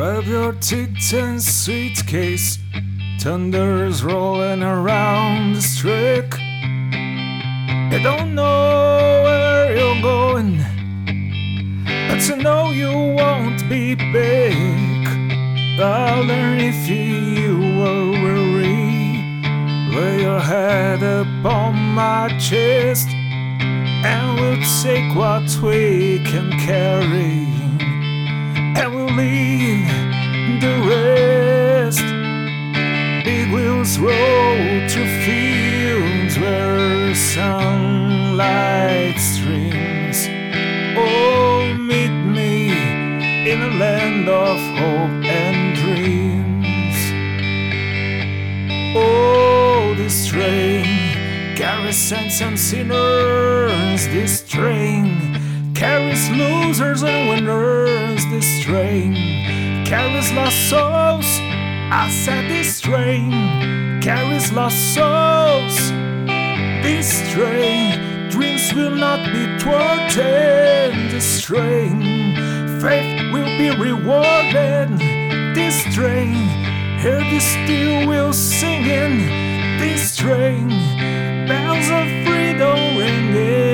Grab your ticket and suitcase. Thunder's rolling around the street. I don't know where you're going, but I know you won't be back. Darling, if you are weary, lay your head upon my chest, and we'll take what we can carry, and we'll leave the rest. Big wheels roll through fields where sunlight streams. Oh, meet me in a land of hope and dreams. Oh, this train carries saints and sinners. This train carries losers and winners. This train carries lost souls. I said this train carries lost souls. This train, dreams will not be thwarted. This train, faith will be rewarded. This train, hear the steel wheels singing. This train, bells of freedom ringing.